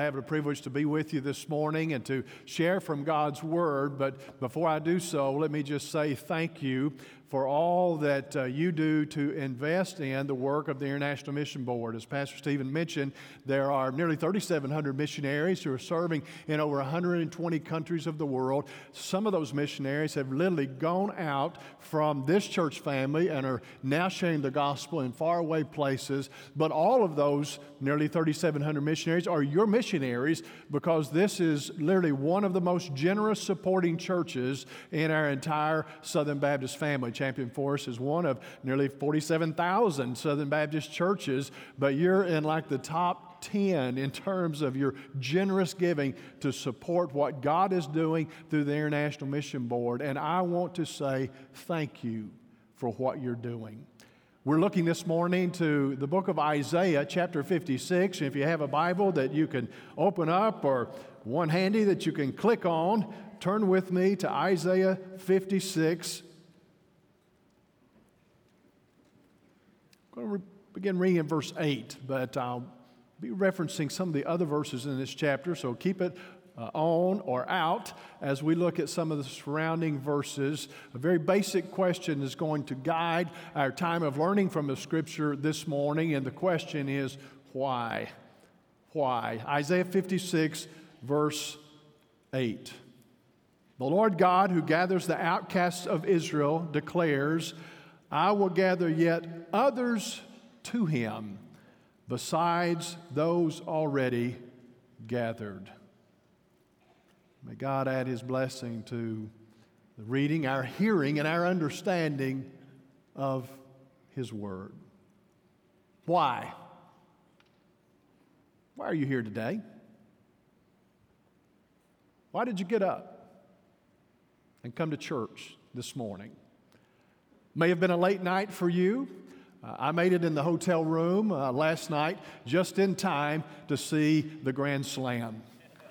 to have the privilege to be with you this morning and to share from God's Word. But before I do so, let me just say thank you for all that you do to invest in the work of the International Mission Board. As Pastor Stephen mentioned, there are nearly 3,700 missionaries who are serving in over 120 countries of the world. Some of those missionaries have literally gone out from this church family and are now sharing the gospel in faraway places. But all of those nearly 3,700 missionaries are your missionaries, because this is literally one of the most generous supporting churches in our entire Southern Baptist family. Champion Forest is one of nearly 47,000 Southern Baptist churches, but you're in like the top 10 in terms of your generous giving to support what God is doing through the International Mission Board. And I want to say thank you for what you're doing. We're looking this morning to the book of Isaiah, chapter 56. And if you have a Bible that you can open up or one handy that you can click on, turn with me to Isaiah 56. I'm going to begin reading in verse 8, but I'll be referencing some of the other verses in this chapter, so keep it on or out as we look at some of the surrounding verses. A very basic question is going to guide our time of learning from the Scripture this morning, and the question is, why? Why? Isaiah 56, verse 8. The Lord God, who gathers the outcasts of Israel, declares, I will gather yet others to him, besides those already gathered. May God add His blessing to the reading, our hearing, and our understanding of His Word. Why? Why are you here today? Why did you get up and come to church this morning? May have been a late night for you. I made it in the hotel room last night just in time to see the Grand Slam.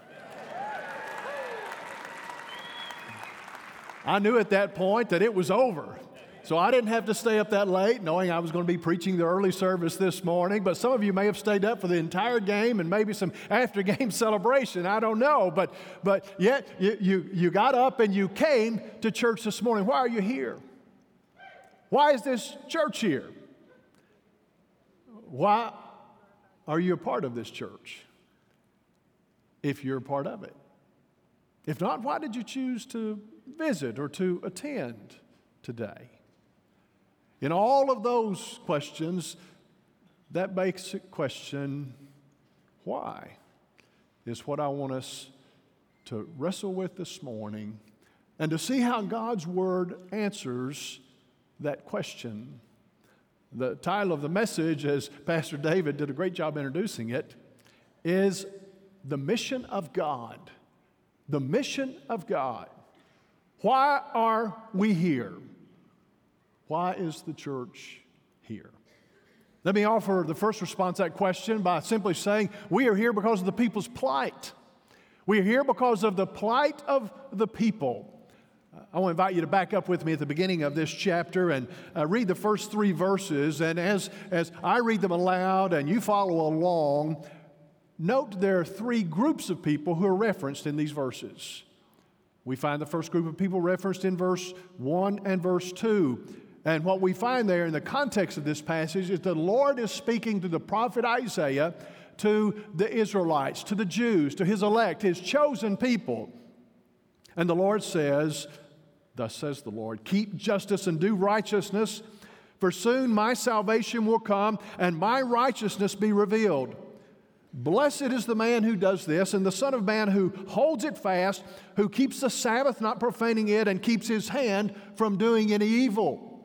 I knew at that point that it was over. So I didn't have to stay up that late knowing I was going to be preaching the early service this morning. But some of you may have stayed up for the entire game and maybe some after-game celebration. I don't know. But yet you got up and you came to church this morning. Why are you here? Why is this church here? Why are you a part of this church? If you're a part of it. If not, why did you choose to visit or to attend today? In all of those questions, that basic question, why, is what I want us to wrestle with this morning and to see how God's Word answers that question. The title of the message, as Pastor David did a great job introducing it, is The Mission of God. The Mission of God. Why are we here? Why is the church here? Let me offer the first response to that question by simply saying we are here because of the people's plight. We are here because of the plight of the people. I want to invite you to back up with me at the beginning of this chapter and read the first three verses. And as I read them aloud and you follow along, note there are three groups of people who are referenced in these verses. We find the first group of people referenced in verse 1 and verse 2. And what we find there in the context of this passage is the Lord is speaking to the prophet Isaiah, to the Israelites, to the Jews, to His elect, His chosen people. And the Lord says, thus says the Lord, keep justice and do righteousness, for soon my salvation will come and my righteousness be revealed. Blessed is the man who does this, and the Son of Man who holds it fast, who keeps the Sabbath, not profaning it, and keeps his hand from doing any evil.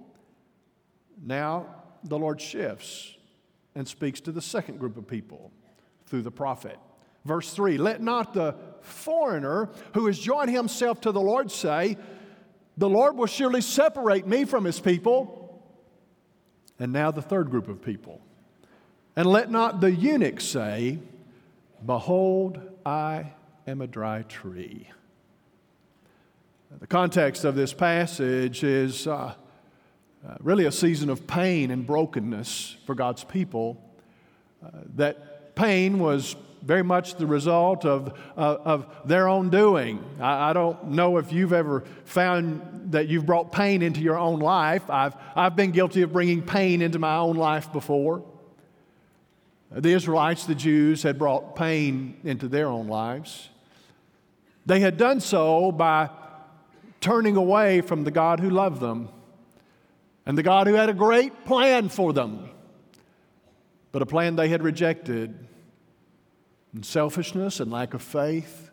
Now the Lord shifts and speaks to the second group of people through the prophet. Verse 3, let not the foreigner who has joined himself to the Lord say, the Lord will surely separate me from His people. And now the third group of people. And let not the eunuch say, behold, I am a dry tree. The context of this passage is really a season of pain and brokenness for God's people that pain was very much the result of their own doing. I don't know if you've ever found that you've brought pain into your own life. I've been guilty of bringing pain into my own life before. The Israelites, the Jews, had brought pain into their own lives. They had done so by turning away from the God who loved them and the God who had a great plan for them, but a plan they had rejected. In selfishness and lack of faith,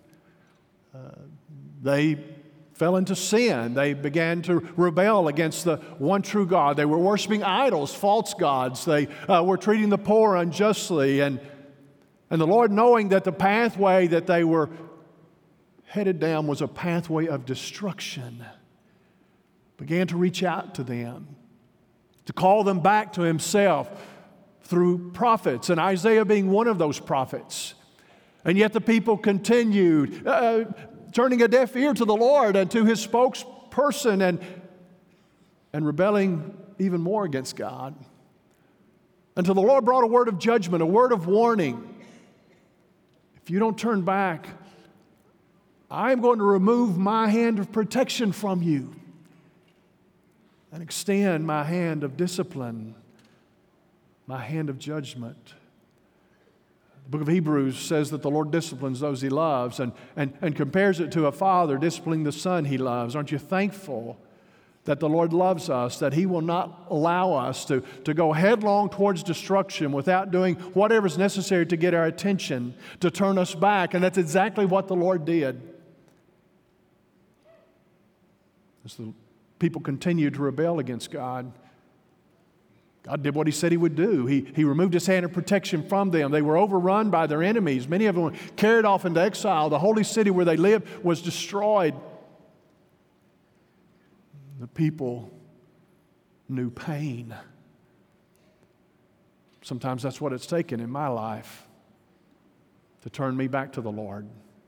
they fell into sin. They began to rebel against the one true God. They were worshiping idols, false gods. They were treating the poor unjustly. And the Lord, knowing that the pathway that they were headed down was a pathway of destruction, began to reach out to them, to call them back to Himself through prophets, and Isaiah being one of those prophets. And yet the people continued turning a deaf ear to the Lord and to His spokesperson and rebelling even more against God. Until the Lord brought a word of judgment, a word of warning. If you don't turn back, I am going to remove my hand of protection from you and extend my hand of discipline, my hand of judgment. The book of Hebrews says that the Lord disciplines those He loves and compares it to a father disciplining the son he loves. Aren't you thankful that the Lord loves us, that He will not allow us to go headlong towards destruction without doing whatever is necessary to get our attention, to turn us back? And that's exactly what the Lord did. As the people continued to rebel against God, God did what He said He would do. He removed His hand of protection from them. They were overrun by their enemies. Many of them were carried off into exile. The holy city where they lived was destroyed. The people knew pain. Sometimes that's what it's taken in my life to turn me back to the Lord.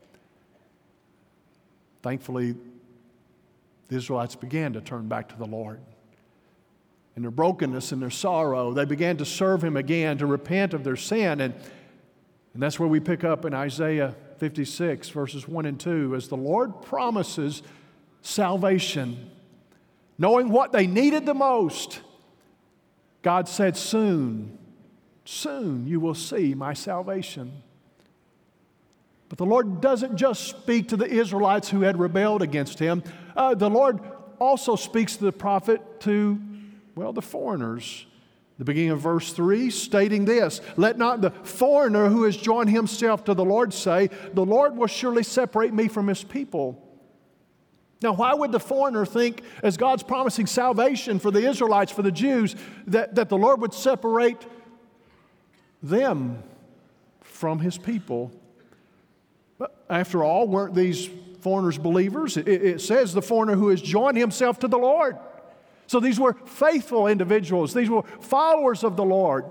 Thankfully, the Israelites began to turn back to the Lord. In their brokenness and their sorrow, they began to serve Him again, to repent of their sin. And that's where we pick up in Isaiah 56, verses 1 and 2, as the Lord promises salvation. Knowing what they needed the most, God said, soon you will see my salvation. But the Lord doesn't just speak to the Israelites who had rebelled against Him. The Lord also speaks to the prophet to the foreigners. The beginning of verse 3 stating this: let not the foreigner who has joined himself to the Lord say, the Lord will surely separate me from His people. Now, why would the foreigner think, as God's promising salvation for the Israelites, for the Jews, that the Lord would separate them from His people? But after all, weren't these foreigners believers? It says the foreigner who has joined himself to the Lord. So these were faithful individuals. These were followers of the Lord.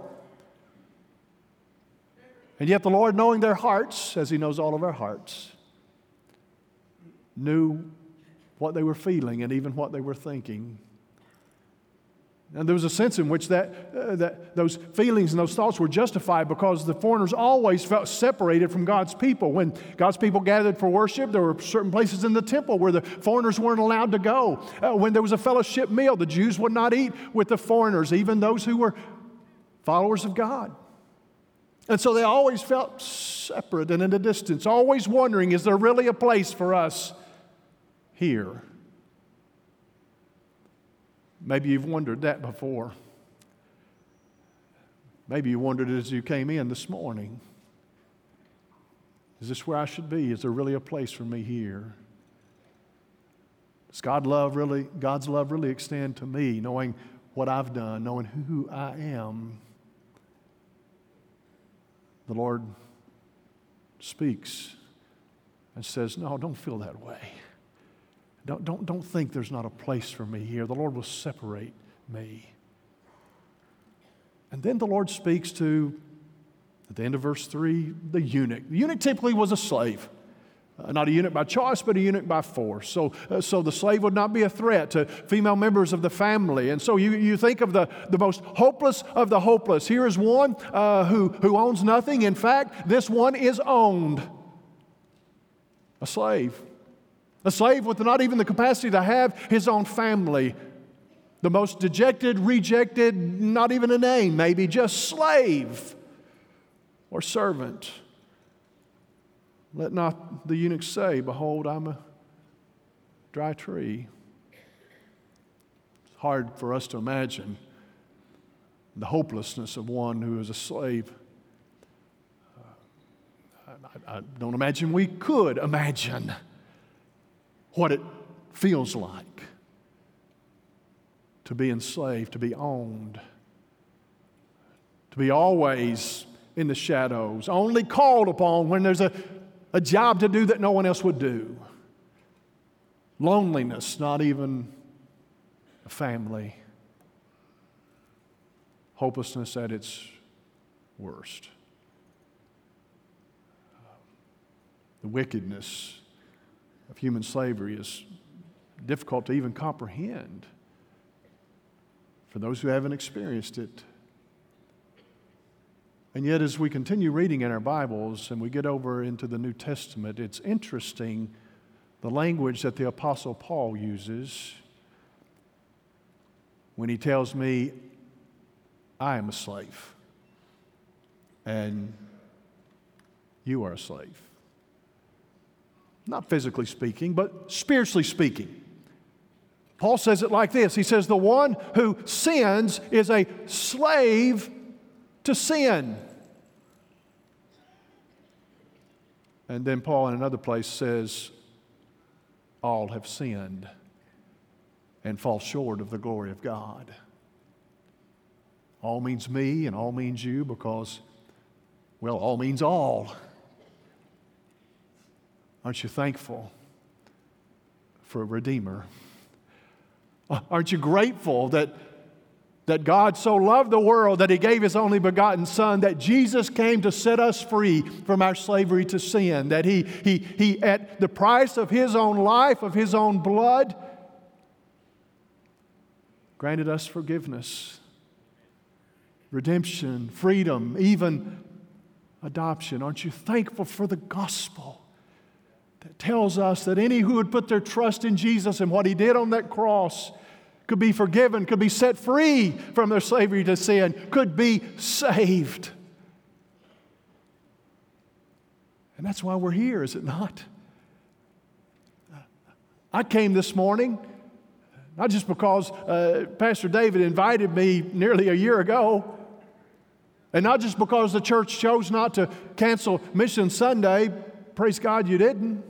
And yet the Lord, knowing their hearts, as He knows all of our hearts, knew what they were feeling and even what they were thinking. And there was a sense in which that those feelings and those thoughts were justified, because the foreigners always felt separated from God's people. When God's people gathered for worship, there were certain places in the temple where the foreigners weren't allowed to go. When there was a fellowship meal, the Jews would not eat with the foreigners, even those who were followers of God. And so they always felt separate and in a distance, always wondering, is there really a place for us here? Maybe you've wondered that before. Maybe you wondered it as you came in this morning. Is this where I should be? Is there really a place for me here? Does God's love really extend to me, knowing what I've done, knowing who I am? The Lord speaks and says, no, don't feel that way. Don't think there's not a place for me here. The Lord will separate me. And then the Lord speaks to, at the end of verse 3, the eunuch. The eunuch typically was a slave. Not a eunuch by choice, but a eunuch by force. So the slave would not be a threat to female members of the family. And so you think of the most hopeless of the hopeless. Here is one who owns nothing. In fact, this one is owned. A slave. A slave with not even the capacity to have his own family. The most dejected, rejected, not even a name, maybe just slave or servant. Let not the eunuch say, behold, I'm a dry tree. It's hard for us to imagine the hopelessness of one who is a slave. I don't imagine we could imagine what it feels like to be enslaved, to be owned, to be always in the shadows, only called upon when there's a job to do that no one else would do. Loneliness, not even a family. Hopelessness at its worst. The wickedness of human slavery is difficult to even comprehend for those who haven't experienced it. And yet, as we continue reading in our Bibles and we get over into the New Testament, it's interesting the language that the Apostle Paul uses when he tells me, I am a slave, and you are a slave. Not physically speaking, but spiritually speaking. Paul says it like this. He says, the one who sins is a slave to sin. And then Paul in another place says, all have sinned and fall short of the glory of God. All means me and all means you because, well, all means all. Aren't you thankful for a Redeemer? Aren't you grateful that God so loved the world that He gave His only begotten Son, that Jesus came to set us free from our slavery to sin, that He at the price of His own life, of His own blood, granted us forgiveness, redemption, freedom, even adoption. Aren't you thankful for the gospel that tells us that any who would put their trust in Jesus and what He did on that cross could be forgiven, could be set free from their slavery to sin, could be saved? And that's why we're here, is it not? I came this morning, not just because Pastor David invited me nearly a year ago, and not just because the church chose not to cancel Mission Sunday. Praise God you didn't.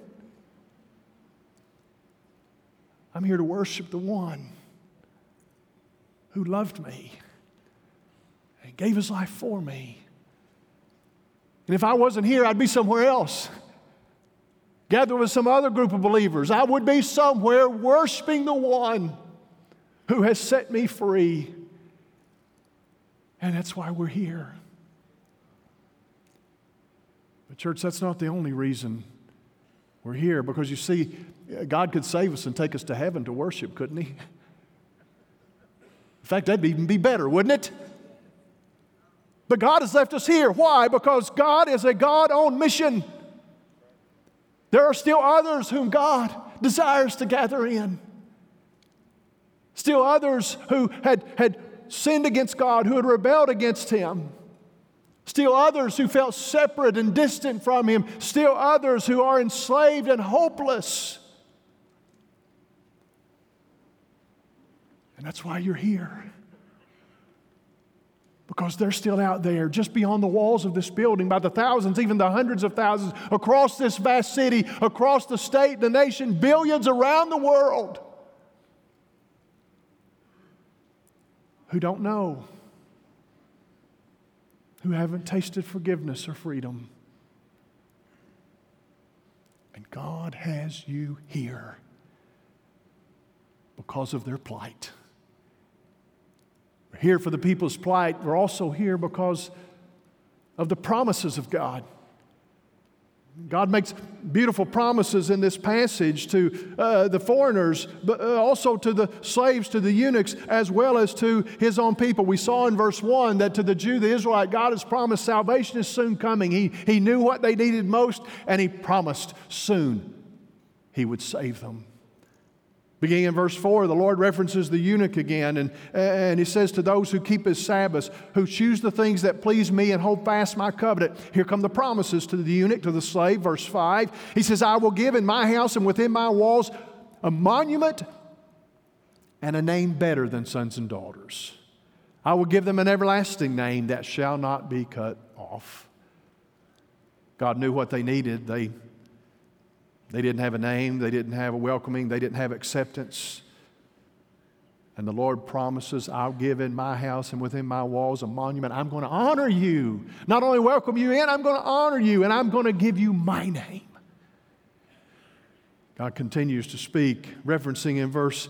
I'm here to worship the one who loved me and gave His life for me. And if I wasn't here, I'd be somewhere else, gathered with some other group of believers. I would be somewhere worshiping the one who has set me free. And that's why we're here. But church, that's not the only reason we're here, because you see, God could save us and take us to heaven to worship, couldn't He? In fact, that'd even be better, wouldn't it? But God has left us here. Why? Because God is a God on mission. There are still others whom God desires to gather in. Still others who had sinned against God, who had rebelled against Him. Still others who felt separate and distant from Him. Still others who are enslaved and hopeless. And that's why you're here. Because they're still out there, just beyond the walls of this building, by the thousands, even the hundreds of thousands, across this vast city, across the state, the nation, billions around the world, who don't know, who haven't tasted forgiveness or freedom. And God has you here because of their plight. We're here for the people's plight. We're also here because of the promises of God. God makes beautiful promises in this passage to the foreigners, but also to the slaves, to the eunuchs, as well as to His own people. We saw in verse 1 that to the Jew, the Israelite, God has promised salvation is soon coming. He knew what they needed most, and He promised soon He would save them. Beginning in verse 4, the Lord references the eunuch again, and He says, to those who keep His Sabbaths, who choose the things that please Me and hold fast My covenant. Here come the promises to the eunuch, to the slave. Verse 5, He says, I will give in My house and within My walls a monument and a name better than sons and daughters. I will give them an everlasting name that shall not be cut off. God knew what they needed. They didn't have a name. They didn't have a welcoming. They didn't have acceptance. And the Lord promises, I'll give in My house and within My walls a monument. I'm going to honor you. Not only welcome you in, I'm going to honor you, and I'm going to give you My name. God continues to speak, referencing in verse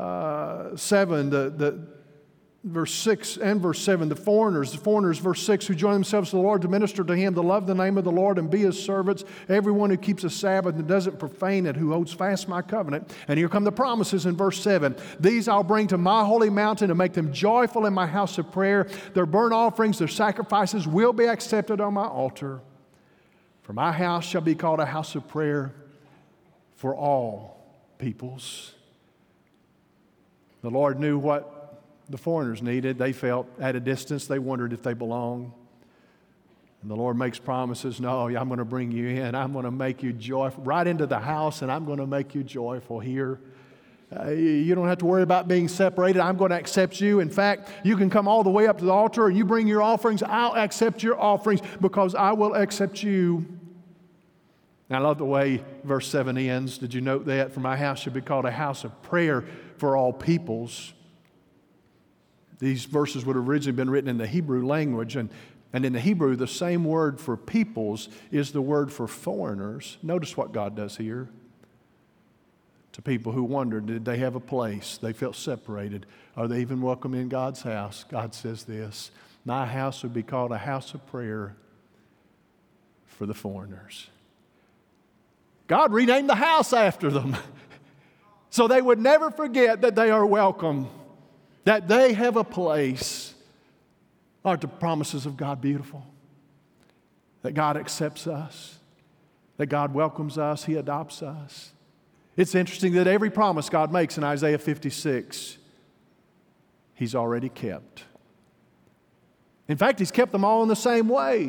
7, verse 6 and verse 7, the foreigners, verse 6, who join themselves to the Lord to minister to Him, to love the name of the Lord and be His servants, everyone who keeps a Sabbath and doesn't profane it, who holds fast My covenant. And here come the promises in verse 7. These I'll bring to My holy mountain and make them joyful in My house of prayer. Their burnt offerings, their sacrifices will be accepted on My altar. For My house shall be called a house of prayer for all peoples. The Lord knew what the foreigners needed. They felt at a distance. They wondered if they belonged. And the Lord makes promises. No, I'm going to bring you in. I'm going to make you joyful. Right into the house, and I'm going to make you joyful here. You don't have to worry about being separated. I'm going to accept you. In fact, you can come all the way up to the altar and you bring your offerings. I'll accept your offerings because I will accept you. And I love the way verse 7 ends. Did you note that? For My house should be called a house of prayer for all peoples. These verses would have originally been written in the Hebrew language, and in the Hebrew, the same word for peoples is the word for foreigners. Notice what God does here. To people who wondered, did they have a place? They felt separated. Are they even welcome in God's house? God says this, My house would be called a house of prayer for the foreigners. God renamed the house after them so they would never forget that they are welcome, that they have a place. Aren't the promises of God beautiful? That God accepts us, that God welcomes us, He adopts us. It's interesting that every promise God makes in Isaiah 56, He's already kept. In fact, He's kept them all in the same way.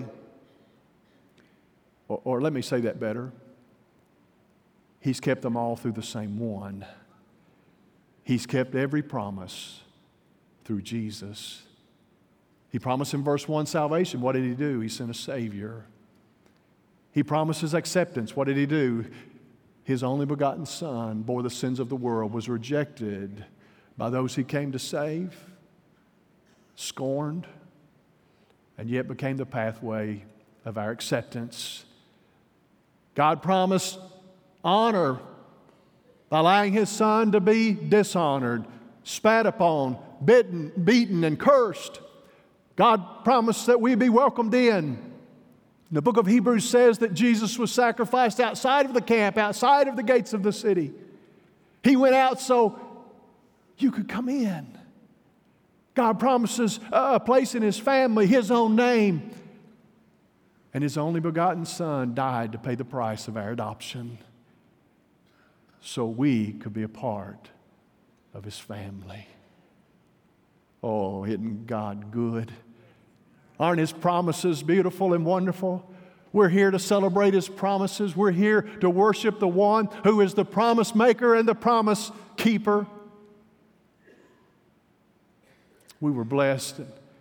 Or let me say that better. He's kept them all through the same one. He's kept every promise through Jesus. He promised in verse 1 salvation. What did He do? He sent a Savior. He promises acceptance. What did He do? His only begotten Son bore the sins of the world, was rejected by those He came to save, scorned, and yet became the pathway of our acceptance. God promised honor by allowing His Son to be dishonored, spat upon, beaten, and cursed. God promised that we'd be welcomed in. The book of Hebrews says that Jesus was sacrificed outside of the camp, outside of the gates of the city. He went out so you could come in. God promises a place in His family, His own name. And His only begotten Son died to pay the price of our adoption so we could be a part of His family. Oh, isn't God good? Aren't His promises beautiful and wonderful? We're here to celebrate His promises. We're here to worship the one who is the promise maker and the promise keeper. We were blessed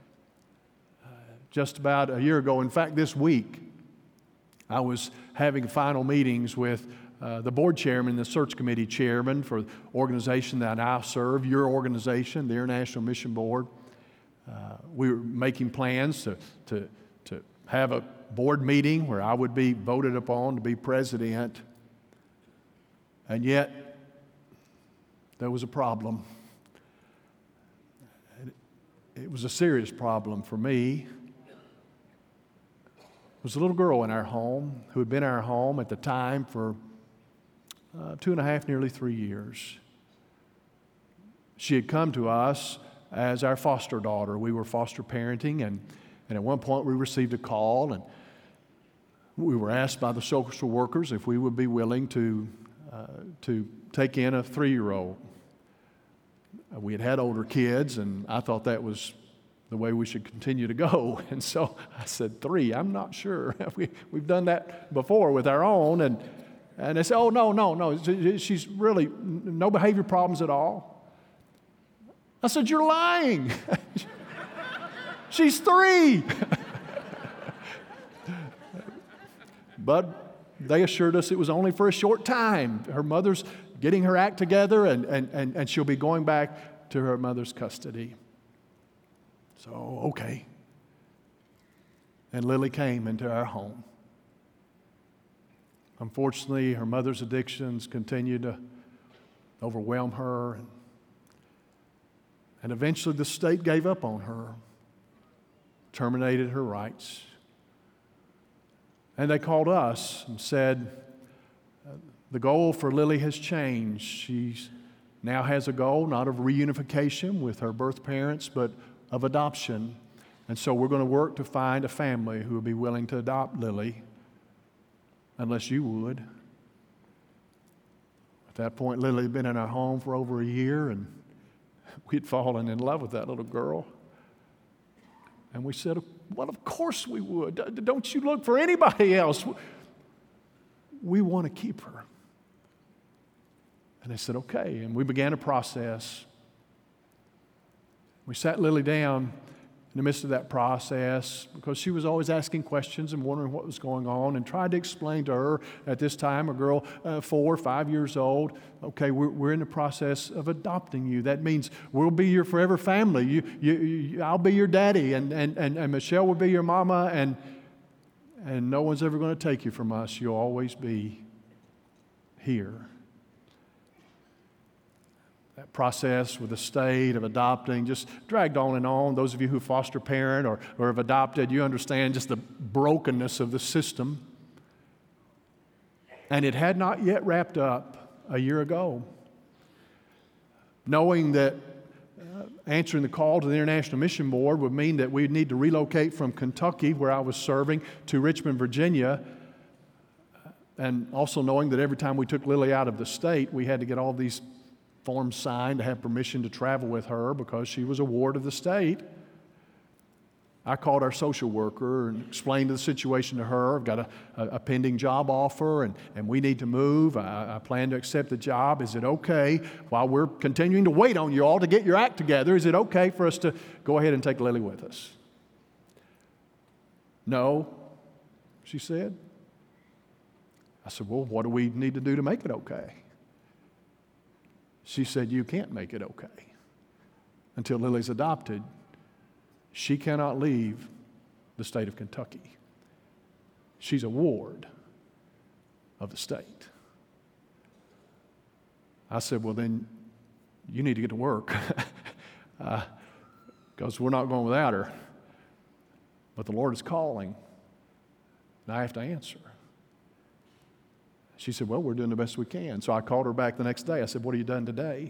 just about a year ago. In fact, this week, I was having final meetings with the board chairman, the search committee chairman for the organization that I serve, your organization, the International Mission Board. We were making plans to have a board meeting where I would be voted upon to be president. And yet, there was a problem. It was a serious problem for me. It was a little girl in our home who had been in our home at the time for 2.5, nearly 3 years. She had come to us as our foster daughter. We were foster parenting, and at one point we received a call, and we were asked by the social workers if we would be willing to take in a 3-year-old. We had had older kids, and I thought that was the way we should continue to go. And so I said, 3, I'm not sure. We've done that before with our own. And they said, oh, no. She's really no behavior problems at all. I said, you're lying. She's 3. But they assured us it was only for a short time. Her mother's getting her act together, and she'll be going back to her mother's custody. So, okay. And Lily came into our home. Unfortunately, her mother's addictions continued to overwhelm her. And eventually the state gave up on her, terminated her rights. And they called us and said, the goal for Lily has changed. She now has a goal not of reunification with her birth parents, but of adoption. And so we're going to work to find a family who will be willing to adopt Lily, unless you would. At that point, Lily had been in our home for over a year, and we'd fallen in love with that little girl. And we said, well, of course we would. Don't you look for anybody else. We want to keep her. And they said, okay. And we began a process. We sat Lily down in the midst of that process because she was always asking questions and wondering what was going on, and tried to explain to her at this time, a girl 4 or 5 years old, okay, we're in the process of adopting you. That means we'll be your forever family. I'll be your daddy, and Michelle will be your mama, and no one's ever going to take you from us. You'll always be here. That process with the state of adopting just dragged on and on. Those of you who foster parent or have adopted, you understand just the brokenness of the system. And it had not yet wrapped up a year ago. Knowing that answering the call to the International Mission Board would mean that we'd need to relocate from Kentucky, where I was serving, to Richmond, Virginia. And also knowing that every time we took Lily out of the state, we had to get all these forms signed to have permission to travel with her because she was a ward of the state. I called our social worker and explained the situation to her. I've got a pending job offer, and we need to move. I plan to accept the job. Is it okay, while we're continuing to wait on you all to get your act together, is it okay for us to go ahead and take Lily with us? No, she said. I said, well, what do we need to do to make it okay? She said, you can't make it okay. Until Lily's adopted, she cannot leave the state of Kentucky. She's a ward of the state. I said, well, then you need to get to work because we're not going without her. But the Lord is calling, and I have to answer. She said, well, we're doing the best we can. So I called her back the next day. I said, what have you done today?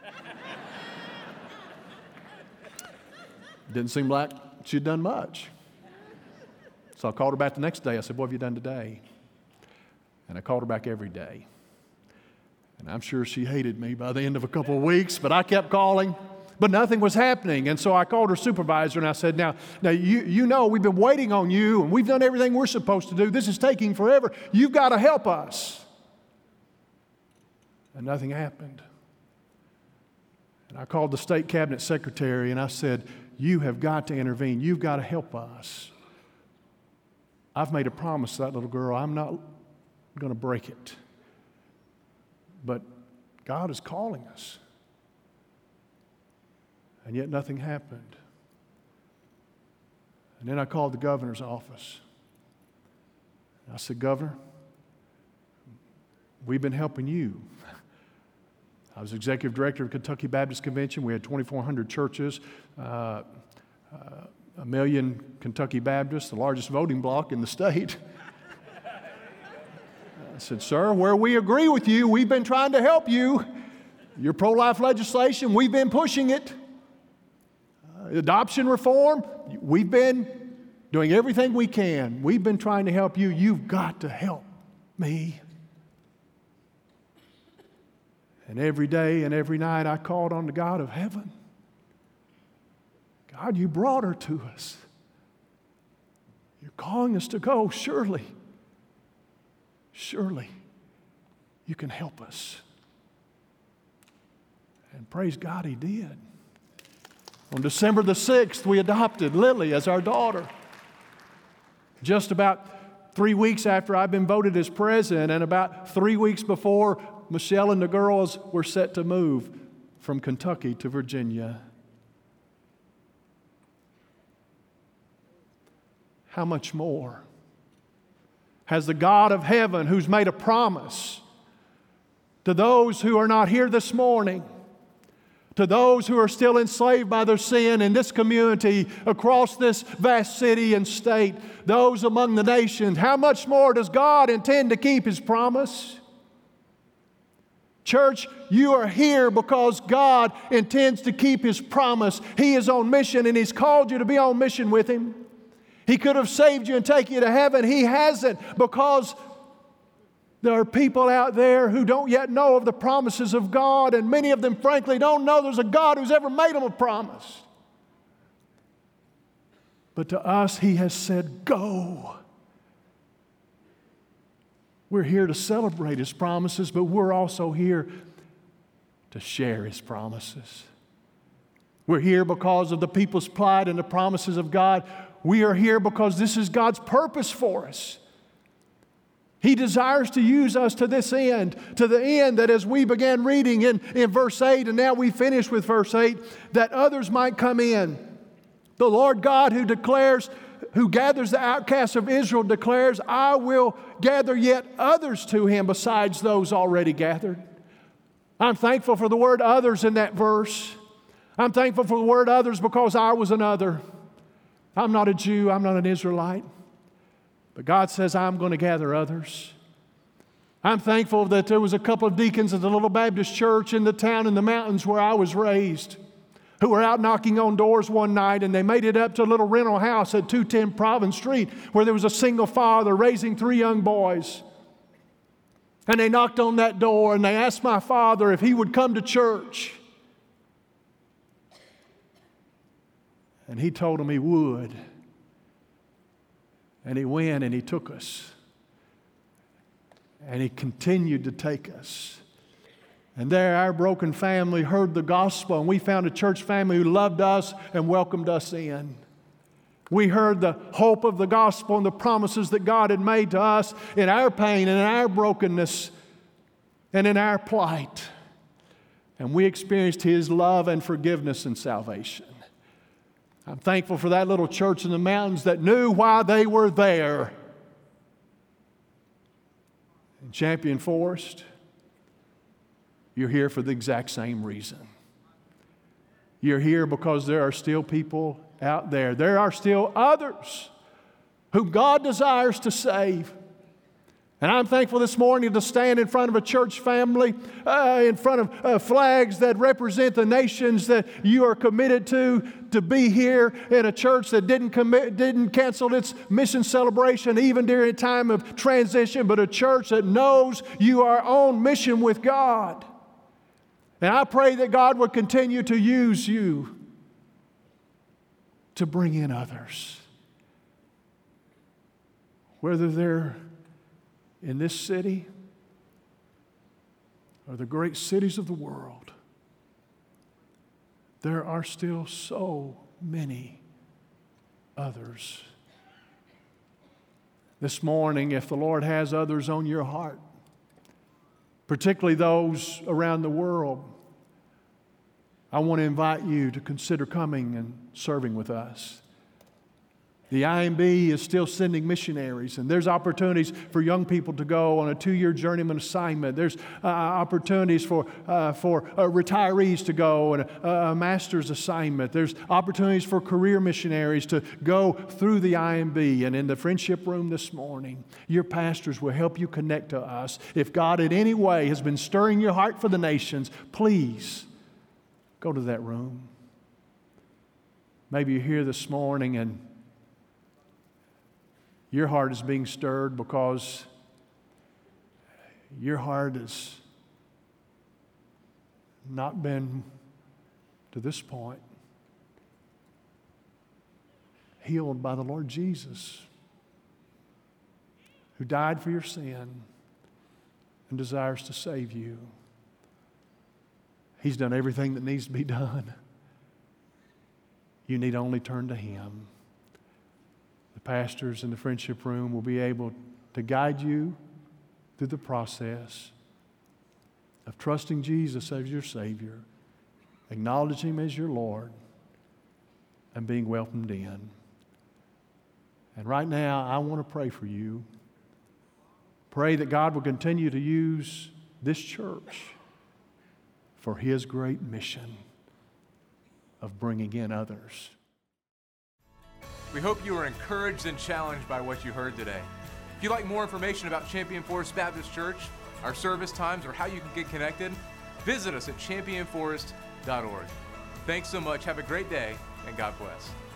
Didn't seem like she'd done much. So I called her back the next day. I said, what have you done today? And I called her back every day. And I'm sure she hated me by the end of a couple of weeks, but I kept calling. But nothing was happening. And so I called her supervisor and I said, now you know we've been waiting on you and we've done everything we're supposed to do. This is taking forever. You've got to help us. And nothing happened. And I called the state cabinet secretary and I said, you have got to intervene. You've got to help us. I've made a promise to that little girl. I'm not going to break it. But God is calling us. And yet nothing happened. And then I called the governor's office. I said, Governor, we've been helping you. I was executive director of Kentucky Baptist Convention. We had 2,400 churches 1 million Kentucky Baptists, the largest voting bloc in the state. I said, sir, where we agree with you, we've been trying to help you. Your pro-life legislation, we've been pushing it. Adoption reform, we've been doing everything we can. We've been trying to help you. You've got to help me. And every day and every night I called on the God of heaven. God, you brought her to us. You're calling us to go. Surely you can help us. And praise God, He did. On December the 6th, we adopted Lily as our daughter. Just about 3 weeks after I'd been voted as president, and about 3 weeks before Michelle and the girls were set to move from Kentucky to Virginia. How much more has the God of heaven, who's made a promise to those who are not here this morning, to those who are still enslaved by their sin in this community, across this vast city and state, those among the nations, how much more does God intend to keep His promise? Church, you are here because God intends to keep His promise. He is on mission, and He's called you to be on mission with Him. He could have saved you and taken you to heaven. He hasn't, because there are people out there who don't yet know of the promises of God, and many of them, frankly, don't know there's a God who's ever made them a promise. But to us, He has said, go. We're here to celebrate His promises, but we're also here to share His promises. We're here because of the people's plight and the promises of God. We are here because this is God's purpose for us. He desires to use us to this end, to the end that as we began reading in verse 8, and now we finish with verse 8, that others might come in. The Lord God who gathers the outcasts of Israel declares, I will gather yet others to Him besides those already gathered. I'm thankful for the word others in that verse. I'm thankful for the word others because I was another. I'm not a Jew. I'm not an Israelite. But God says, I'm going to gather others. I'm thankful that there was a couple of deacons at the little Baptist church in the town in the mountains where I was raised who were out knocking on doors one night, and they made it up to a little rental house at 210 Province Street where there was a single father raising 3 young boys. And they knocked on that door and they asked my father if he would come to church. And he told them he would. And he went and he took us. And he continued to take us. And there our broken family heard the gospel, and we found a church family who loved us and welcomed us in. We heard the hope of the gospel and the promises that God had made to us in our pain and in our brokenness and in our plight. And we experienced His love and forgiveness and salvation. I'm thankful for that little church in the mountains that knew why they were there. In Champion Forest, you're here for the exact same reason. You're here because there are still people out there. There are still others whom God desires to save. And I'm thankful this morning to stand in front of a church family, in front of flags that represent the nations that you are committed to be here in a church that didn't cancel its mission celebration even during a time of transition, but a church that knows you are on mission with God. And I pray that God would continue to use you to bring in others. Whether they're in this city or the great cities of the world, there are still so many others. This morning, if the Lord has others on your heart, particularly those around the world, I want to invite you to consider coming and serving with us. The IMB is still sending missionaries, and there's opportunities for young people to go on a 2-year journeyman assignment. There's opportunities for retirees to go on a master's assignment. There's opportunities for career missionaries to go through the IMB. And in the friendship room this morning, your pastors will help you connect to us. If God in any way has been stirring your heart for the nations, please go to that room. Maybe you're here this morning and your heart is being stirred because your heart has not been, to this point, healed by the Lord Jesus, who died for your sin and desires to save you. He's done everything that needs to be done. You need only turn to Him. The pastors in the friendship room will be able to guide you through the process of trusting Jesus as your Savior, acknowledging Him as your Lord, and being welcomed in. And right now, I want to pray for you. Pray that God will continue to use this church for His great mission of bringing in others. We hope you were encouraged and challenged by what you heard today. If you'd like more information about Champion Forest Baptist Church, our service times, or how you can get connected, visit us at championforest.org. Thanks so much. Have a great day, and God bless.